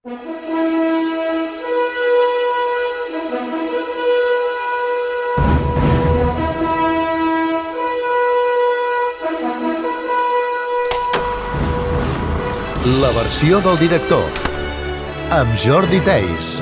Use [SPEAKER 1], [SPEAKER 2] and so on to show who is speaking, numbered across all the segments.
[SPEAKER 1] La versió del director, amb Jordi Theis.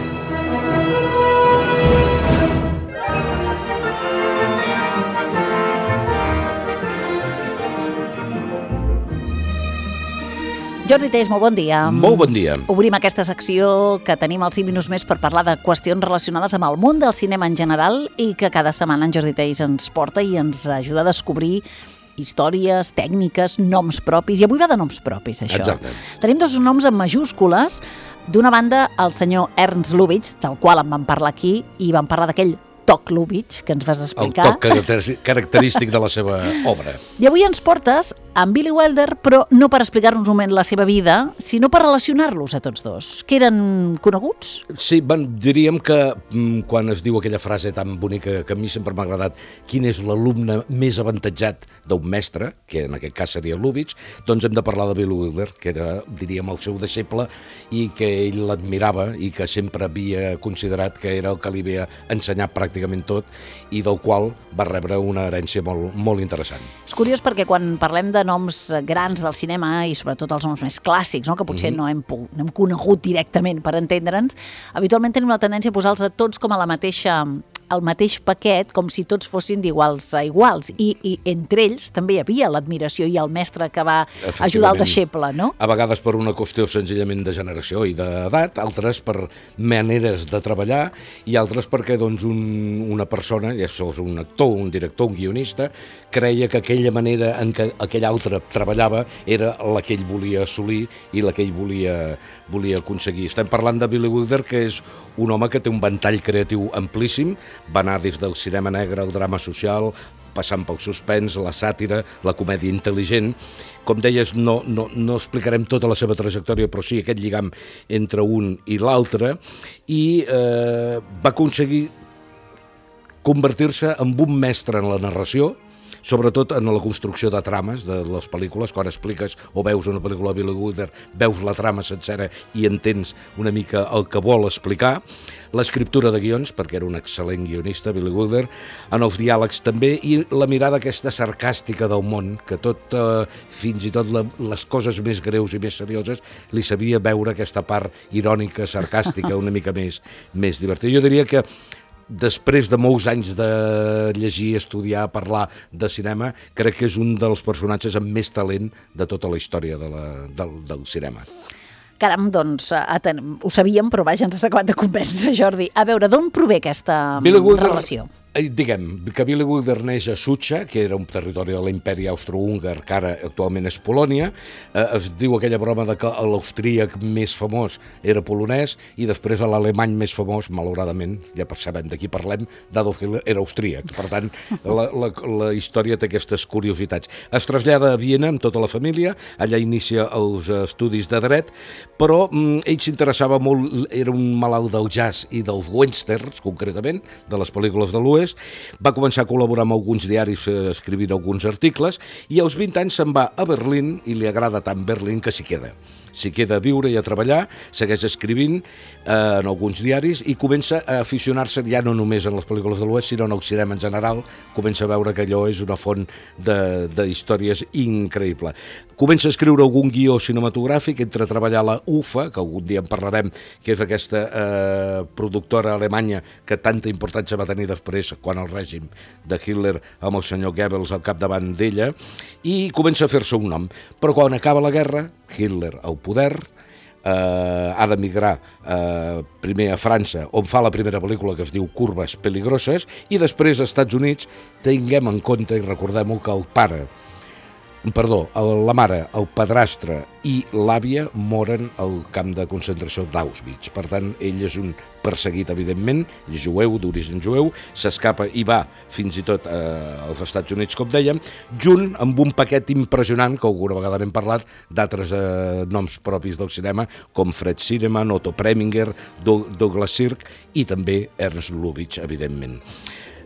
[SPEAKER 2] Jordi Theis, molt bon dia.
[SPEAKER 3] Molt bon dia.
[SPEAKER 2] Obrim aquesta secció que tenim als 5 minuts més per parlar de qüestions relacionades amb el món del cinema en general i que cada setmana en Jordi Theis ens porta i ens ajuda a descobrir històries, tècniques, noms propis. I avui va de noms propis, això.
[SPEAKER 3] Exacte.
[SPEAKER 2] Tenim dos noms en majúscules. D'una banda, el senyor Ernst Lubitsch, del qual en vam parlar aquí, i vam parlar d'aquell toc Lubitsch que ens vas explicar.
[SPEAKER 3] El toc característic de la seva obra.
[SPEAKER 2] I avui ens portes amb Billy Wilder, però no per explicar-nos un moment la seva vida, sinó per relacionar-los a tots dos. Que eren coneguts?
[SPEAKER 3] Sí, diríem que quan es diu aquella frase tan bonica que a mi sempre m'ha agradat, quin és l'alumne més avantatjat d'un mestre, que en aquest cas seria Lubitsch, doncs hem de parlar de Billy Wilder, que era, diríem, el seu deixeble i que ell l'admirava i que sempre havia considerat que era el que li havia ensenyat pràcticament tot i del qual va rebre una herència molt, molt interessant.
[SPEAKER 2] És curiós perquè quan parlem de noms grans del cinema i sobretot els noms més clàssics, no? Que potser no hem conegut directament per entendre'ns, habitualment tenim la tendència a posar-los a tots com a el mateix paquet, com si tots fossin d'iguals a iguals. I entre ells també hi havia l'admiració i el mestre que va ajudar el deixeble, no?
[SPEAKER 3] A vegades per una qüestió senzillament de generació i d'edat, altres per maneres de treballar i altres perquè doncs, una persona, ja fos un actor, un director, un guionista, creia que aquella manera en què aquell altre treballava era la que ell volia assolir i la que ell volia aconseguir. Estem parlant de Billy Wilder, que és un home que té un ventall creatiu amplíssim, va anar des del cinema negre al drama social, passant pel suspens, la sàtira, la comèdia intel·ligent. Com deies, no explicarem tota la seva trajectòria, però sí aquest lligam entre un i l'altre, i va aconseguir convertir-se en un mestre en la narració, sobretot en la construcció de trames de les pel·lícules. Quan expliques o veus una pel·lícula de Billy Wilder, veus la trama sencera i entens una mica el que vol explicar. L'escriptura de guions, perquè era un excel·lent guionista, Billy Wilder, en els diàlegs també, i la mirada aquesta sarcàstica del món, que fins i tot les coses més greus i més serioses, li sabia veure aquesta part irònica, sarcàstica, una mica més divertida. Jo diria que després de molts anys de llegir, estudiar, parlar de cinema, crec que és un dels personatges amb més talent de tota la història del cinema.
[SPEAKER 2] Caram, doncs, ho sabíem, però vaja, ens has acabat de convèncer, Jordi. A veure, d'on prové aquesta relació?
[SPEAKER 3] Diguem que Billy Wilder neix a Sucha, que era un territori de l'imperi austro-húngar, que ara actualment és Polònia. Es diu aquella broma de que l'austríac més famós era polonès i després l'alemany més famós, malauradament, ja sabem de qui parlem, d'Adolf Hitler, era austríac. Per tant, la història té aquestes curiositats. Es trasllada a Viena amb tota la família, allà inicia els estudis de dret, però ell s'interessava molt, era un malalt del jazz i dels westerns, concretament, de les pel·lícules de l'Oest. Va començar a col·laborar amb alguns diaris escrivint alguns articles i als 20 anys se'n va a Berlín i li agrada tant Berlín que s'hi queda. S'hi queda a viure i a treballar, segueix escrivint en alguns diaris i comença a aficionar-se ja no només en les pel·lícules de l'Oest, sinó en el cinema en general. Comença a veure que allò és una font de històries increïble. Comença a escriure algun guió cinematogràfic, entre treballar a la UFA, que algun dia en parlarem, que és aquesta productora alemanya que tanta importància va tenir després quan el règim de Hitler amb el senyor Goebbels al capdavant d'ella, i comença a fer-se un nom. Però quan acaba la guerra, Hitler al poder, ha d'emigrar primer a França, on fa la primera pel·lícula que es diu Curves peligroses, i després als Estats Units. Tinguem en compte i recordem-ho que la mare, el padrastre i l'àvia moren al camp de concentració d'Auschwitz. Per tant, ell és un perseguit, evidentment, jueu, d'origen jueu, s'escapa i va fins i tot als Estats Units, com dèiem, junt amb un paquet impressionant, que alguna vegada n'hem parlat, d'altres noms propis del cinema, com Fred Zinnemann, Otto Preminger, Douglas Sirk i també Ernst Lubitsch, evidentment.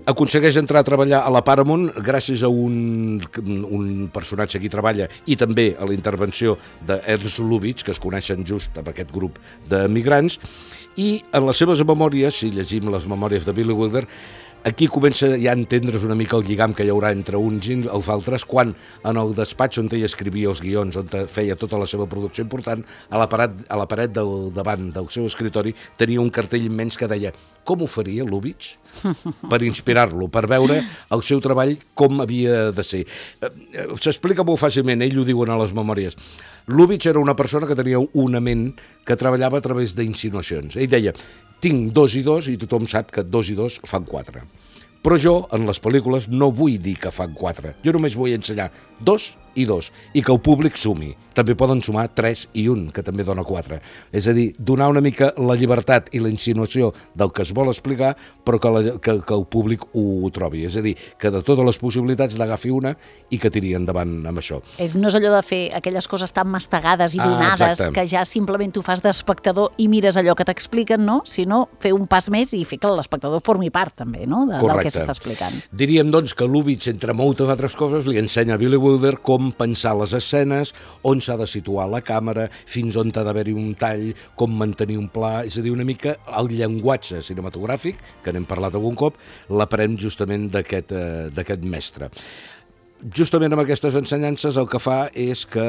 [SPEAKER 3] aconsegueix entrar a treballar a la Paramount gràcies a un personatge que hi treballa i també a la intervenció d'Ernst Lubitsch, que es coneixen just amb aquest grup d'emigrants, i en les seves memòries, si llegim les memòries de Billy Wilder, aquí comença ja a entendre's una mica el lligam que hi haurà entre uns i els altres, quan en el despatx on ell escrivia els guions, on feia tota la seva producció important, a la paret del davant del seu escritori tenia un cartell immens que deia com ho faria Lubitsch per inspirar-lo, per veure el seu treball com havia de ser. S'explica molt fàcilment, ell ho diuen a les memòries. Lubitsch era una persona que tenia una ment que treballava a través d'insinuacions. Ell deia, tinc 2 i 2 i tothom sap que 2 i 2 fan 4. Però jo, en les pel·lícules, no vull dir que fan 4. Jo només vull ensenyar 2 i 2 i que el públic sumi. També poden sumar 3 i 1, que també dona 4. És a dir, donar una mica la llibertat i la insinuació del que es vol explicar, però que el públic ho trobi. És a dir, que de totes les possibilitats l'agafi una i que tiri endavant amb això.
[SPEAKER 2] No és allò de fer aquelles coses tan mastegades i donades que ja simplement tu fas d'espectador i mires allò que t'expliquen, no? Sinó fer un pas més i fer que l'espectador formi part també, no? Del que s'està explicant.
[SPEAKER 3] Diríem, doncs, que Lubitsch, entre moltes altres coses, li ensenya a Billy Wilder com pensar les escenes, on s'ha de situar la càmera, fins on ha d'haver-hi un tall, com mantenir un pla, és a dir, una mica el llenguatge cinematogràfic, que n'hem parlat algun cop, l'aprèn justament d'aquest mestre. Justament amb aquestes ensenyances el que fa és que,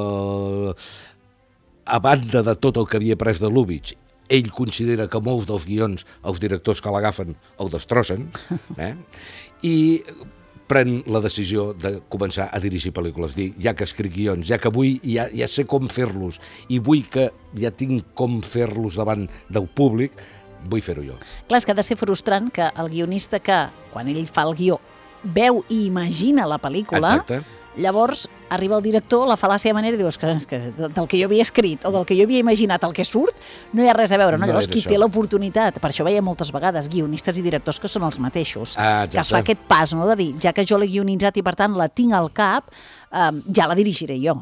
[SPEAKER 3] a banda de tot el que havia après de Lubitsch, ell considera que molts dels guions, els directors que l'agafen, el destrossen, i pren la decisió de començar a dirigir pel·lícules, dir, ja que escric guions, ja que vull, ja sé com fer-los, i vull que ja tinc com fer-los davant del públic, vull fer-ho jo.
[SPEAKER 2] Clar, és que ha de ser frustrant que el guionista que, quan ell fa el guió, veu i imagina la pel·lícula, llavors arriba el director, la fa a la seva manera i dius que del que jo havia escrit o del que jo havia imaginat, el que surt, no hi ha res a veure. No? Llavors, qui té l'oportunitat, per això veia moltes vegades guionistes i directors que són els mateixos, que es fa aquest pas, no? De dir, ja que jo l'he guionitzat i per tant la tinc al cap, ja la dirigiré jo.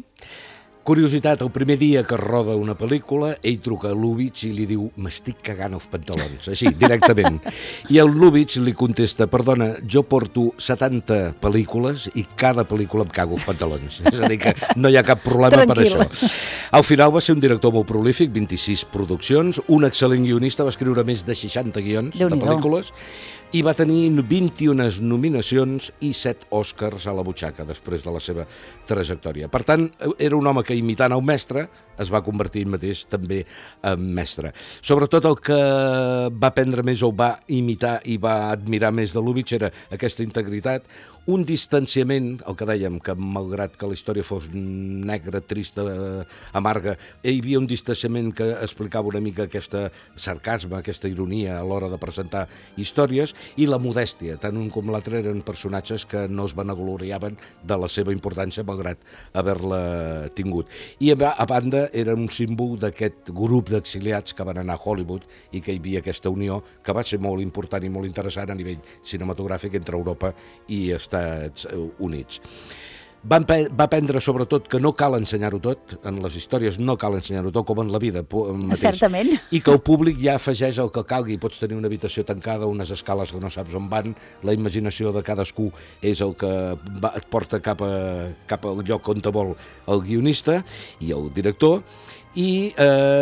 [SPEAKER 3] Curiositat, el primer dia que roda una pel·lícula, ell truca a Lubitsch i li diu m'estic cagant els pantalons, així, directament. I el Lubitsch li contesta, perdona, jo porto 70 pel·lícules i cada pel·lícula em cago els pantalons. És a dir, que no hi ha cap problema per això. Al final va ser un director molt prolífic, 26 produccions, un excel·lent guionista, va escriure més de 60 guions de pel·lícules, i va tenir 21 nominacions i 7 Oscars a la butxaca després de la seva trajectòria. Per tant, era un home que, imitant el mestre, es va convertir ell mateix també en mestre. Sobretot el que va aprendre més o va imitar i va admirar més de Lubitsch era aquesta integritat, un distanciament, el que dèiem, que malgrat que la història fos negra, trista, amarga, hi havia un distanciament que explicava una mica aquest sarcasme, aquesta ironia a l'hora de presentar històries, i la modèstia. Tant un com l'altre eren personatges que no es vanagloriaven de la seva importància malgrat haver-la tingut. I a banda era un símbol d'aquest grup d'exiliats que van anar a Hollywood i que hi havia aquesta unió que va ser molt important i molt interessant a nivell cinematogràfic entre Europa i Estats Units. Va aprendre sobretot que no cal ensenyar-ho tot, en les històries no cal ensenyar-ho tot com en la vida mateix.
[SPEAKER 2] Certament.
[SPEAKER 3] I que el públic ja afegeix el que calgui, pots tenir una habitació tancada, unes escales que no saps on van, la imaginació de cadascú és el que et porta cap al lloc on te vol el guionista i el director, i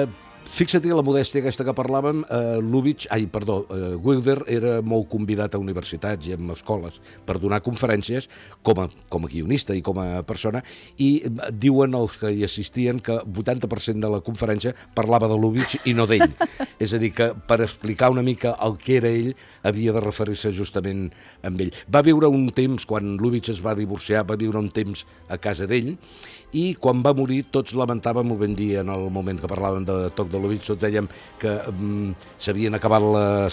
[SPEAKER 3] fixa't la modèstia aquesta que parlàvem, Wilder era molt convidat a universitats i a escoles per donar conferències com a guionista i com a persona, i diuen els que hi assistien que 80% de la conferència parlava de Lubitsch i no d'ell. És a dir, que per explicar una mica el que era ell havia de referir-se justament amb ell. Va viure un temps, quan Lubitsch es va divorciar, va viure un temps a casa d'ell, i quan va morir tots lamentàvem, ho vam dir en el moment que parlàvem de Toc de Lubitsch, tots dèiem que s'havien acabat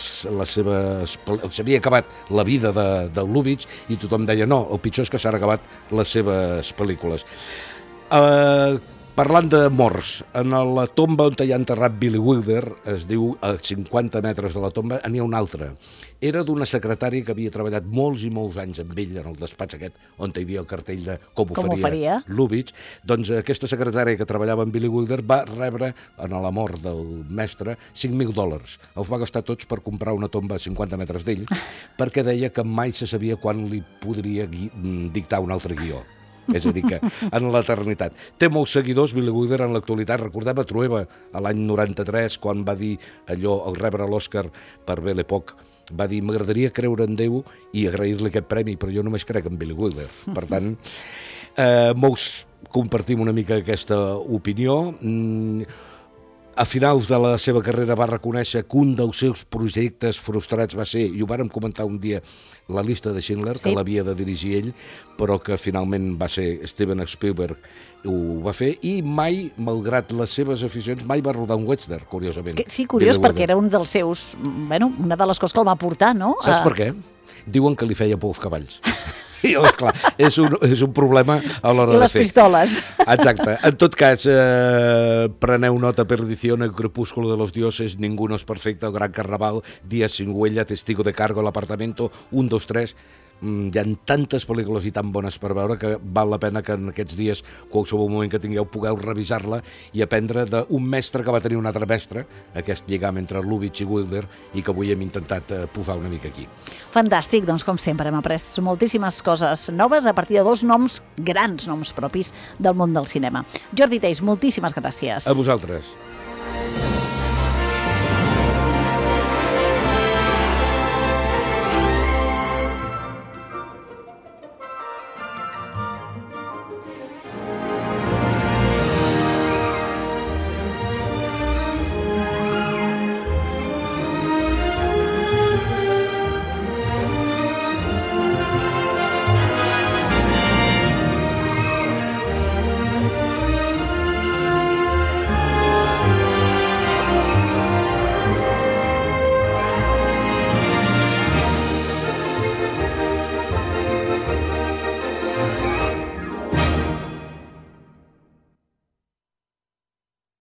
[SPEAKER 3] s'havia acabat la vida de Lubitsch, i tothom deia no, el pitjor és que s'han acabat les seves pel·lícules. Parlant de morts, en la tomba on hi ha enterrat Billy Wilder, es diu a 50 metres de la tomba, n'hi ha una altra. Era d'una secretària que havia treballat molts i molts anys amb ell, en el despatx aquest, on hi havia el cartell de com ho faria Lubitsch. Doncs aquesta secretària que treballava amb Billy Wilder va rebre, en la mort del mestre, $5.000. Els va gastar tots per comprar una tomba a 50 metres d'ell, perquè deia que mai se sabia quan li podria dictar un altre guió. És a dir, que en l'eternitat. Té molts seguidors, Billy Wilder, en l'actualitat. Recordem a Trueba, a l'any 93, quan va dir allò, al rebre l'Oscar per Belle Époque, va dir, m'agradaria creure en Déu i agrair-li aquest premi, però jo només crec en Billy Wilder. Per tant, molts compartim una mica aquesta opinió. A finals de la seva carrera va reconèixer que un dels seus projectes frustrats va ser, i ho vàrem comentar un dia, la llista de Schindler, que l'havia de dirigir ell, però que finalment va ser Steven Spielberg, ho va fer, i mai, malgrat les seves aficions, mai va rodar un western, curiosament.
[SPEAKER 2] Sí, curiós, perquè era un dels seus, bueno, una de les coses que el va portar, no?
[SPEAKER 3] Saps per què? Diuen que li feia por als cavalls. I, esclar, és un problema a l'hora de fer.
[SPEAKER 2] I les pistoles.
[SPEAKER 3] Exacte. En tot cas, preneu nota, Perdición, El crepúsculo de los dioses, Ninguno es perfecto, El gran carnaval, Días sin huella, Testigo de cargo, El apartamento, 1, 2, 3... Hi ha tantes pel·lícules i tan bones per veure que val la pena que en aquests dies, qualsevol moment que tingueu, pugueu revisar-la i aprendre d'un mestre que va tenir un altre mestre, aquest lligam entre Lubitsch i Wilder, i que avui hem intentat posar una mica aquí.
[SPEAKER 2] Fantàstic, doncs com sempre hem après moltíssimes coses noves a partir de 2 noms, grans noms propis del món del cinema. Jordi Teix, moltíssimes gràcies.
[SPEAKER 3] A vosaltres.